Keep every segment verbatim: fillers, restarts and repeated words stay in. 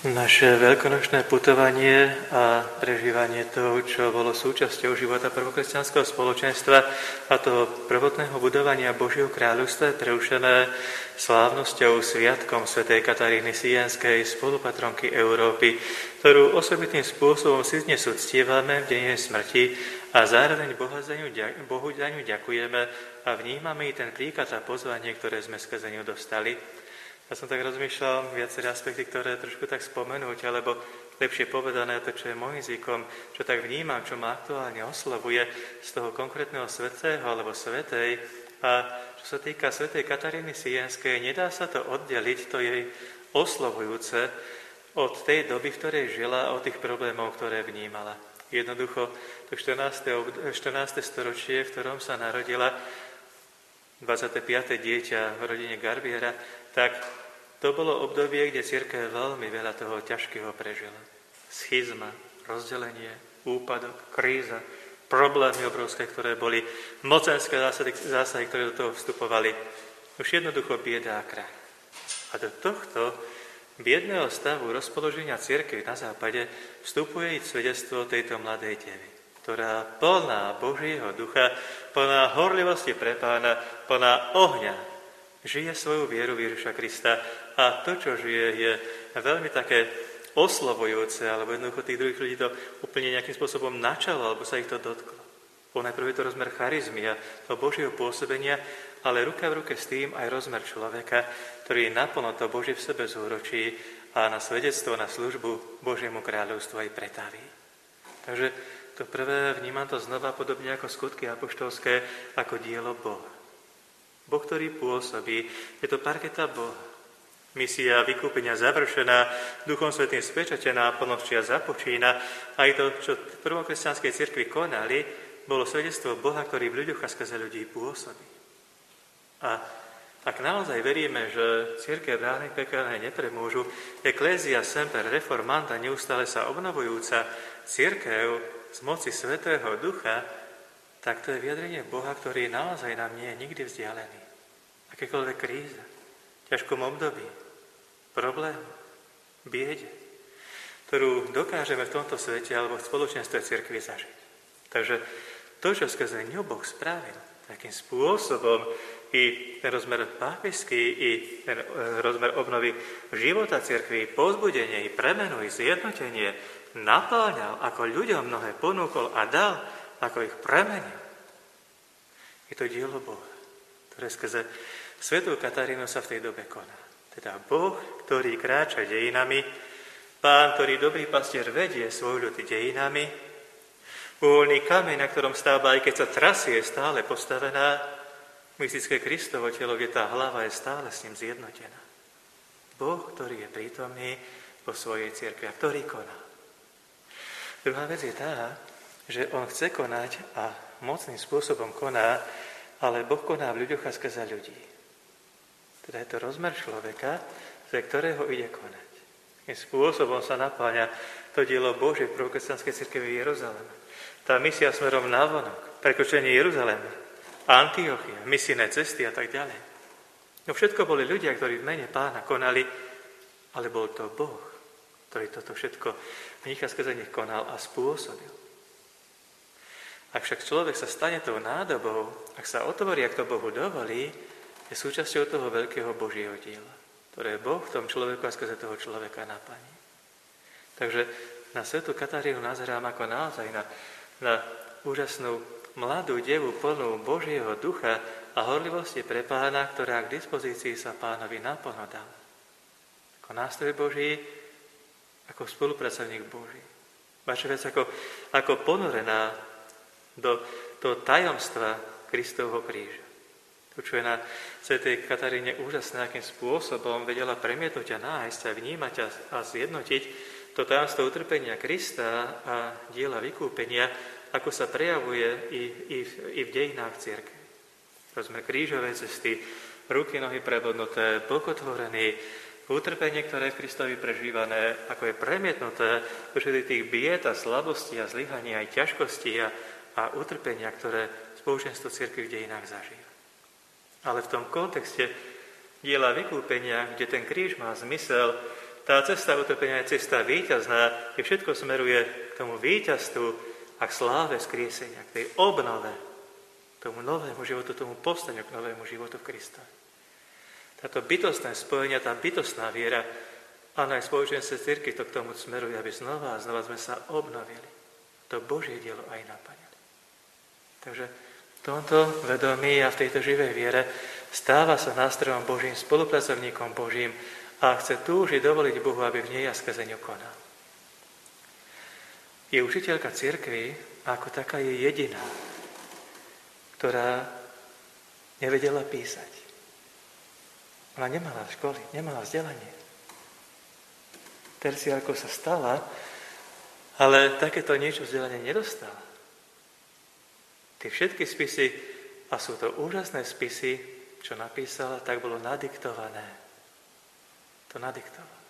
Naše veľkonočné putovanie a prežívanie toho, čo bolo súčasťou života prvokresťanského spoločenstva a toho prvotného budovania Božieho kráľovstva je prerušené slávnosťou sviatkom svätej Kataríny Sienskej, spolupatronky Európy, ktorú osobitným spôsobom si dnes uctievame v deň jej smrti a zároveň Bohu za ňu ďakujeme a vnímame i ten príklad a pozvanie, ktoré sme skrze ňu dostali. Ja som tak rozmýšľal viaceré aspekty, ktoré trošku tak spomenúť, alebo lepšie povedané to, čo je môjim zvykom, čo tak vnímam, čo ma aktuálne oslovuje z toho konkrétneho svätého alebo svätej. A čo sa týka svätej Kataríny Sienskej, nedá sa to oddeliť, to jej oslovujúce od tej doby, v ktorej žila a od tých problémov, ktoré vnímala. Jednoducho, to štrnáste storočie, v ktorom sa narodila, dvadsiate piate dieťa v rodine Garbiera, tak to bolo obdobie, kde cirkev veľmi veľa toho ťažkého prežila. Schizma, rozdelenie, úpadok, kríza, problémy obrovské, ktoré boli, mocenské zásahy, zásahy, ktoré do toho vstupovali. Už jednoducho bieda a krach. A do tohto biedného stavu rozpoloženia cirkvi na západe vstupuje i svedectvo tejto mladej devy, ktorá plná Božieho ducha, plná horlivosti pre Pána, plná ohňa, žije svoju vieru v Ježiša Krista a to, čo žije, je veľmi také oslovujúce, alebo jednoducho tých druhých ľudí to úplne nejakým spôsobom načalo, alebo sa ich to dotklo. Ponajprv je to rozmer charizmy a toho Božieho pôsobenia, ale ruka v ruke s tým aj rozmer človeka, ktorý naplno to Božie v sebe zúročí a na svedectvo, na službu Božiemu kráľovstvu aj pretaví. Takže to prvé, vnímam to znova podobne ako skutky apoštolské, ako dielo Boha. Boh, ktorý pôsobí, je to parketa Boha. Misia vykúpenia završená, Duchom Svätým spečatená, plnosťia započína. Aj to, čo v prvokresťanskej cirkvi konali, bolo svedectvo Boha, ktorý v ľuďoch a skrze ľudí pôsobí. A ak naozaj veríme, že cirkev brány pekelné nepremôžu, Ecclesia semper reformanda, neustále sa obnovujúca cirkev z moci Svätého Ducha, tak to je vyjadrenie Boha, ktorý naozaj nám nie je nikdy vzdialený. Akékoľvek kríza, ťažkom období, problém, biede, ktorú dokážeme v tomto svete alebo v spoločenstve cirkvi zažiť. Takže to, čo skrze ňu Boh spravil, takým spôsobom i ten rozmer pápežský, i ten rozmer obnovy života cirkvi, povzbudenie, i premenu, i zjednotenie napáľal, ako ľuďom mnohé ponúkol a dal, ako ich premenil. Je to dielo Boha, ktoré skrze svätú Katarínu sa v tej dobe koná. Teda Boh, ktorý kráča dejinami, Pán, ktorý dobrý pastier vedie svoj ľud dejinami, uvoľný kameň, na ktorom stáva, aj keď sa trasie, je stále postavená, mystické Kristovo telo, kde tá hlava je stále s ním zjednotená. Boh, ktorý je prítomný vo svojej cirkvi a ktorý koná. Druhá vec je tá, že on chce konať a mocným spôsobom koná, ale Boh koná v ľuďoch a skrze ľudí. Teda je to rozmer človeka, ze ktorého ide konať. Tým spôsobom sa napáňa to dielo Božie v prvokresťanskej cirkvi v Jeruzaleme. Tá misia smerom navonok, prekročenie Jeruzalema, Antiochia, misijné cesty a tak ďalej. No všetko boli ľudia, ktorí v mene Pána konali, ale bol to Boh, ktorý toto všetko v nich a skrze nich konal a spôsobil. Ak však človek sa stane tou nádobou, ak sa otvorí, ak to Bohu dovolí, je súčasťou toho veľkého Božieho diela, ktoré Boh v tom človeku a skrze toho človeka naplní. Takže na svätú Katarínu nazerám ako naozaj na, na úžasnú mladú devu plnú Božieho ducha a horlivosti pre Pána, ktorá k dispozícii sa Pánovi naplno dala. Ako nástroj Boží, ako spolupracovník Boží. Vaša vec ako, ako ponorená do toho tajomstva Kristovho kríža. To, čo je na svätej Kataríne úžasné, akým spôsobom vedela premietnúť a nájsť a vnímať a, a zjednotiť to tajomstvo utrpenia Krista a diela vykúpenia, ako sa prejavuje i, i, i v dejinách cirkvi. Rozmer krížovej cesty, ruky, nohy prebodnuté, bok otvorený, utrpenie, ktoré je v Kristovi prežívané, ako je premietnuté do všetkých tých bied a slabostí a zlyhaní aj ťažkostí a a utrpenia, ktoré spoločenstvo cirkvi v dejinách zažíva. Ale v tom kontexte diela vykúpenia, kde ten kríž má zmysel tá cesta utrpenia je cesta víťazná, kde všetko smeruje k tomu víťazstvu a k sláve skriesenia, k tej obnove, k tomu novému životu, tomu povstaniu k novému životu v Kristovi. Táto bytostné spojenia, tá bytostná viera, ale aj spoločenstve cirkvi to k tomu smeruje, aby znova a znova sme sa obnovili. To Božie dielo aj naplnili. Takže v tomto vedomí a v tejto živej viere stáva sa nástrojom Božím, spolupracovníkom Božím a chce túžiť dovoliť Bohu, aby v nej a skrze ňu konal. Je učiteľka cirkvi a ako taká je jediná, ktorá nevedela písať. Ona nemala školy, nemala vzdelanie. Terciárkou sa stala, ale takéto niečo vzdelanie nedostala. Tie všetky spisy, a sú to úžasné spisy, čo napísala, tak bolo nadiktované. To nadiktoval.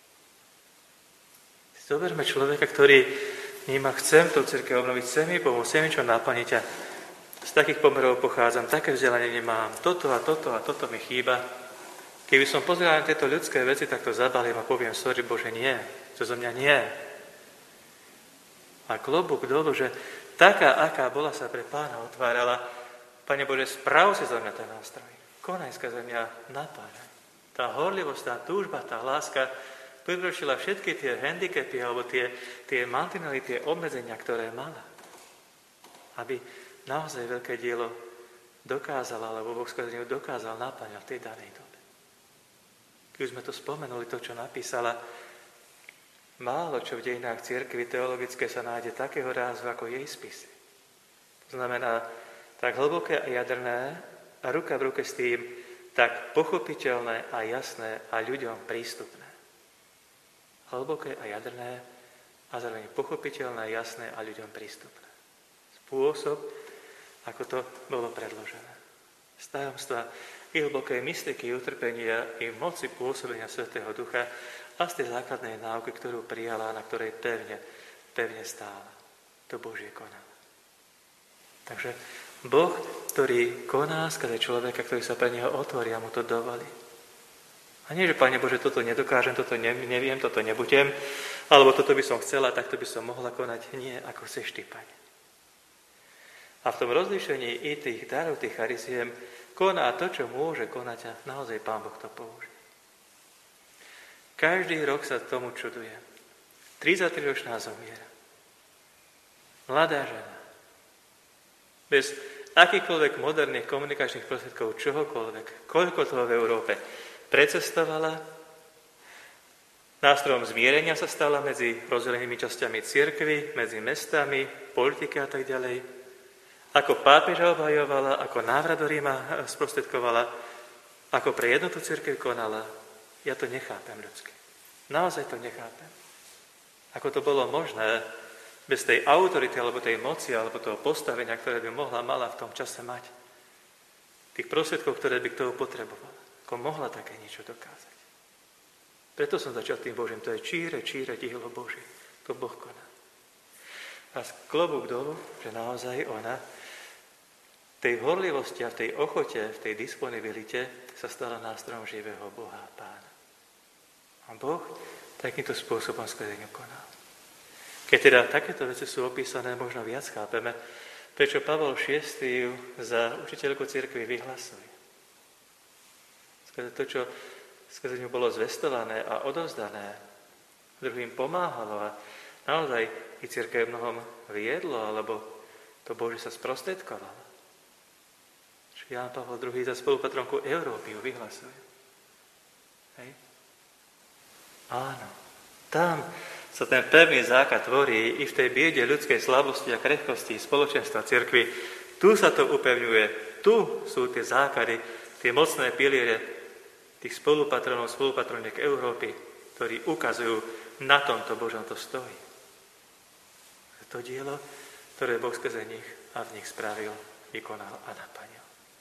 Zoberme človeka, ktorý vníma, chcem tú cirkev obnoviť, chcem mi pomôcť, chcem mi čo naplniť a z takých pomerov pochádzam, také vzdelanie nemám, toto a toto a toto mi chýba. Keby som pozeral na tieto ľudské veci, tak to zabalím a poviem, sorry Bože, nie, to zo mňa nie. A klobúk dolu, že taká, aká bola, sa pre Pána otvárala, Pane Bože, správ si za mňa ten nástroj, konaj skrze mňa napáľaj. Tá horlivosť, tá túžba, tá láska vykročila všetky tie handicapy alebo tie, tie mantinely, tie obmedzenia, ktoré mala. Aby naozaj veľké dielo dokázala, alebo Boh skrze ňu dokázal naplňať v tej danej dobe. Keď už sme to spomenuli, to, čo napísala, málo čo v dejinách cirkvi teologické sa nájde takého rázu ako jej spisy. To znamená, tak hlboké a jadrné a ruka v ruke s tým, tak pochopiteľné a jasné a ľuďom prístupné. Hlboké a jadrné a zároveň pochopiteľné, jasné a ľuďom prístupné. Spôsob, ako to bolo predložené. Z tajomstva i hlbokej mystiky, utrpenia i moci pôsobenia Svätého Ducha a z tej základnej náuky, ktorú prijala, na ktorej pevne, pevne stála. To Božie konalo. Takže Boh, ktorý koná skrze človeka, ktorý sa pre neho otvorí a mu to dovolí. A nie, že Pane Bože, toto nedokážem, toto neviem, toto nebudem, alebo toto by som chcela, takto by som mohla konať. Nie, ako chceš Ty, Pane. A v tom rozlíšení i tých darov, tých chariziem, koná to, čo môže konať a naozaj Pán Boh to použije. Každý rok sa tomu čuduje. tridsaťtriročná zomiera. Mladá žena. Bez akýchkoľvek moderných komunikačných prostriedkov, čohokoľvek, koľko toho v Európe precestovala, nástrojom zmierenia sa stala medzi rozdelenými časťami cirkvi, medzi mestami, politiky a tak ďalej. Ako pápeža obhajovala, ako návrat do Ríma sprostredkovala, ako pre jednotu cirkev konala. Ja to nechápem ľudsky. Naozaj to nechápem. Ako to bolo možné bez tej autority, alebo tej moci, alebo toho postavenia, ktoré by mohla, mala v tom čase mať. Tých prostriedkov, ktoré by k tomu potrebovala. Ako mohla také niečo dokázať. Preto som začal tým Božím. To je číre, číre dielo Božie. To Boh koná. A klobúk dolu, že naozaj ona v tej horlivosti a v tej ochote, v tej disponibilite sa stala nástrojom živého Boha a Pána. A Boh takýmto spôsobom skrze ňu konal. Keď teda takéto veci sú opísané, možno viac chápeme, prečo Pavol šiesty ju za učiteľku cirkvi vyhlasuje. Skrze to, čo skrze ňu bolo zvestované a odovzdané, druhým pomáhalo a naozaj i cirkev mnohom viedlo, alebo to Božie sa sprostredkovalo. Ján Pavol druhý za spolupatronku Európy ju vyhlasuje. Hej? Áno, tam sa ten pevný základ tvorí i v tej biede ľudskej slabosti a krehkosti spoločenstva cirkvi. Tu sa to upevňuje, tu sú tie základy, tie mocné piliere tých spolupatronov, spolupatroniek Európy, ktorí ukazujú, na tomto Božom to stojí. To dielo, ktoré Boh skrze nich a v nich spravil, vykonal a naplnil.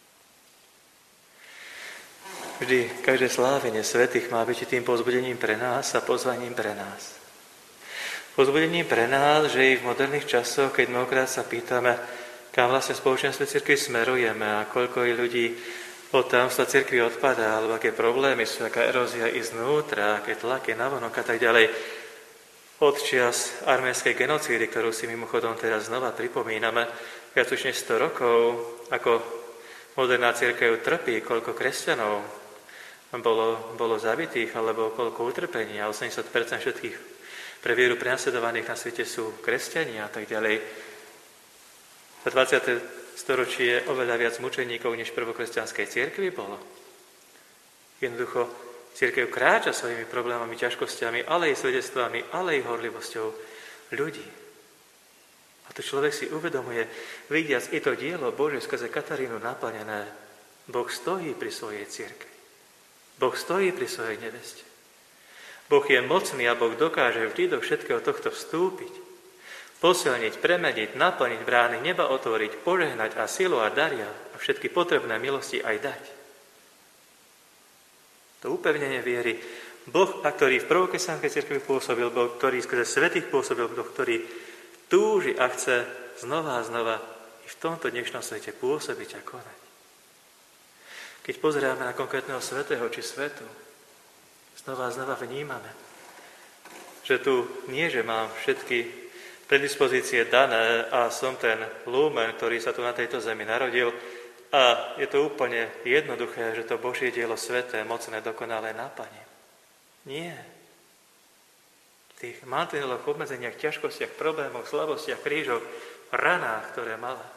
Vždy, každé slávenie svätých má byť tým povzbudením pre nás a pozvaním pre nás. Povzbudením pre nás, že i v moderných časoch, keď mnohokrát sa pýtame, kam vlastne spoločenstve cirkvi smerujeme a koľko i ľudí od tajomstva cirkvi odpadá, alebo aké problémy sú, aká erózia i znútra, aké tlaky navonok a tak ďalej. Od čias arménskej genocídy, ktorú si mimochodom teraz znova pripomíname, viac už než sto rokov, ako moderná cirkev trpí, koľko kresťanov bolo, bolo zabitých, alebo koľko utrpení, a osemdesiat percent všetkých pre vieru prenasledovaných na svete sú kresťania a tak ďalej. Za dvadsiate storočie oveľa viac mučeníkov, než prvokresťanskej cirkvi bolo. Jednoducho, cirkev kráča svojimi problémami, ťažkosťami, ale i svedectvami, ale i horlivosťou ľudí. A to človek si uvedomuje, vidiac i to dielo Bože skrze Katarínu naplnené, Boh stojí pri svojej cirkvi. Boh stojí pri svojej neveste. Boh je mocný a Boh dokáže vždy do všetkého tohto vstúpiť, posilniť, premeniť, naplniť brány neba, otvoriť, požehnať a silu a daria a všetky potrebné milosti aj dať. To upevnenie viery, Boh, a ktorý v prvokresťanskej cirkvi pôsobil, Boh, ktorý skrze svätých pôsobil, Boh, ktorý túži a chce znova a znova i v tomto dnešnom svete pôsobiť a konať. Keď pozeráme na konkrétneho svätého či svetu, znova a znova vnímame, že tu nie, že mám všetky predispozície dané a som ten lumen, ktorý sa tu na tejto zemi narodil, a je to úplne jednoduché, že to Božie dielo sveté, mocné, dokonalé naplním. Nie. V tých mantineloch, obmedzeniach, ťažkostiach, problémoch, slabostiach, krížoch, ranách, ktoré mala.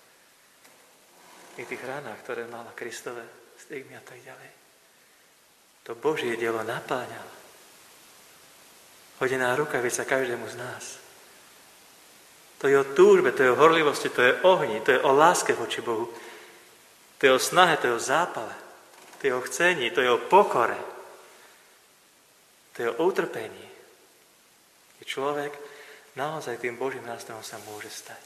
I tých ranách, ktoré mala Kristove stigmy a tak ďalej. To Božie dielo napáňalo. Hodená rukavica každému z nás. To je o túžbe, to je o horlivosti, to je o ohni, to je o láske voči Bohu. To je o snahe, to je o zápale, to je o chcení, to je o pokore, to je o utrpení. Keď človek naozaj tým Božím nástrojom sa môže stať.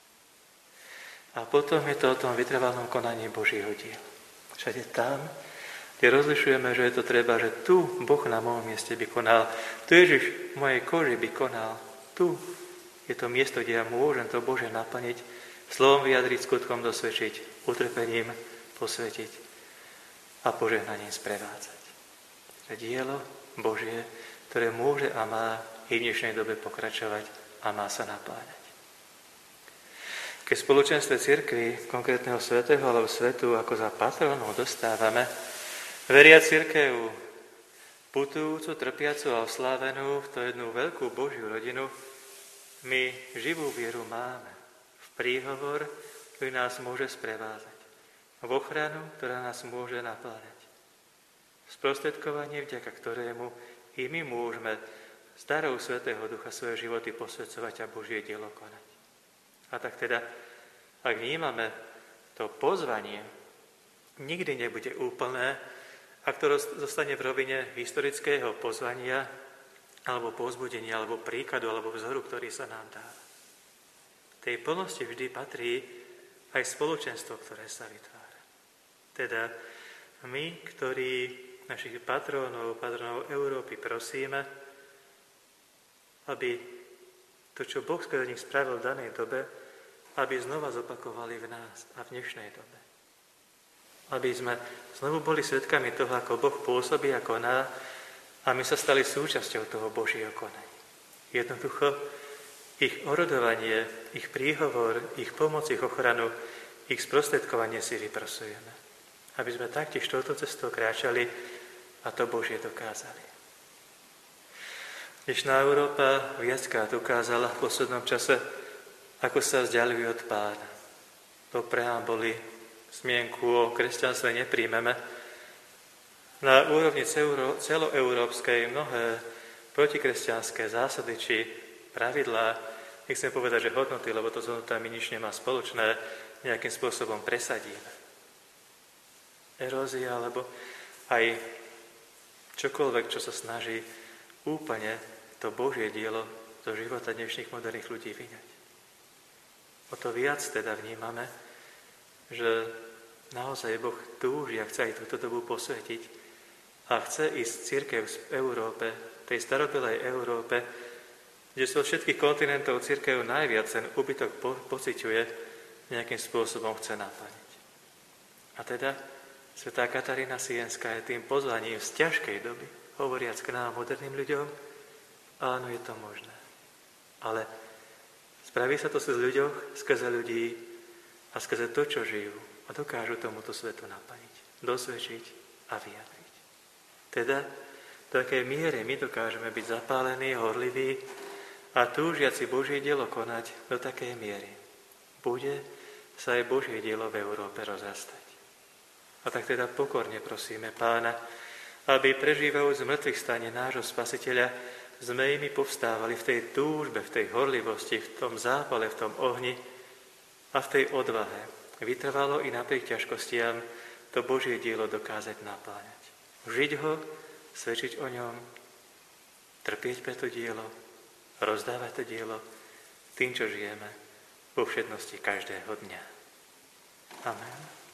A potom je to o tom vytrvalom konaní Božieho diela. Všade tam, kde rozlišujeme, že je to treba, že tu Boh na mojom mieste by konal, tu Ježiš v mojej koži by konal, tu je to miesto, kde ja môžem to Bože naplniť, slovom vyjadriť, skutkom dosvedčiť, utrpením posvetiť a požehnaním sprevádzať. To je dielo Božie, ktoré môže a má i v dnešnej dobe pokračovať a má sa napláňať. Keď v spoločenstve cirkvi konkrétneho svätého alebo svetu ako za patrónov dostávame, veria cirkev putujúcu, trpiacu a oslávenú v to jednu veľkú Božiu rodinu, my živú vieru máme v príhovor, ktorý nás môže sprevázať, v ochranu, ktorá nás môže napláňať, v sprostredkovanie, vďaka ktorému i my môžeme s darou Svätého Ducha svoje životy posväcovať a Božie dielo konať. A tak teda, ak vnímame to pozvanie, nikdy nebude úplné, ak to zostane v rovine historického pozvania, alebo povzbudenia, alebo príkladu, alebo vzoru, ktorý sa nám dá. Tej plnosti vždy patrí aj spoločenstvo, ktoré sa vytvára. Teda my, ktorí našich patrónov, patrónov Európy prosíme, aby to, čo Boh skrze nich spravil v danej dobe, aby znova zopakovali v nás a v dnešnej dobe. Aby sme znovu boli svedkami toho, ako Boh pôsobí a koná, a my sa stali súčasťou toho Božieho konania. Jednoducho, ich orodovanie, ich príhovor, ich pomoc, ich ochranu, ich sprostredkovanie si vyprosujeme. Aby sme taktiež touto cestou kráčali a to Božie dokázali. Dnešná Európa viackrát ukázala v poslednom čase, ako sa vzdialujú od Pána. Po preambuli zmienku o kresťanstve nepríjmeme. Na úrovni celoeurópskej mnohé protikresťanské zásady či pravidlá, nechcem povedať, že hodnoty, lebo to s hodnotami nič nemá spoločné, nejakým spôsobom presadíme. Erózia, alebo aj čokoľvek, čo sa snaží úplne to Božie dielo do života dnešných moderných ľudí vyňať. O to viac teda vnímame, že naozaj Boh túži a chce aj túto dobu posvetiť a chce ísť cirkev v Európe, tej starobylej Európe, kde sa od všetkých kontinentov cirkev najviac ten úbytok po- pociťuje, nejakým spôsobom chce naplniť. A teda Svätá Katarína Sienská je tým pozvaním z ťažkej doby, hovoriac k nám, moderným ľuďom, áno, je to možné. Ale spraví sa to cez ľuďoch, skrze ľudí a skrze to, čo žijú a dokážu tomuto svetu naplniť, dosvedčiť a vyjadriť. Teda, v takej miere my dokážeme byť zapálení, horliví a túžiaci Božie dielo konať do takej miery. Bude sa aj Božie dielo v Európe rozrastať. A tak teda pokorne prosíme Pána, aby prežívajúc mŕtvych stane nášho Spasiteľa, sme imi povstávali v tej túžbe, v tej horlivosti, v tom zápale, v tom ohni a v tej odvahe. Vytrvalo i napriek ťažkostiam to Božie dielo dokázať napláňať. Žiť ho, svedčiť o ňom, trpieť pre to dielo, rozdávať to dielo tým, čo žijeme vo všednosti každého dňa. Amen.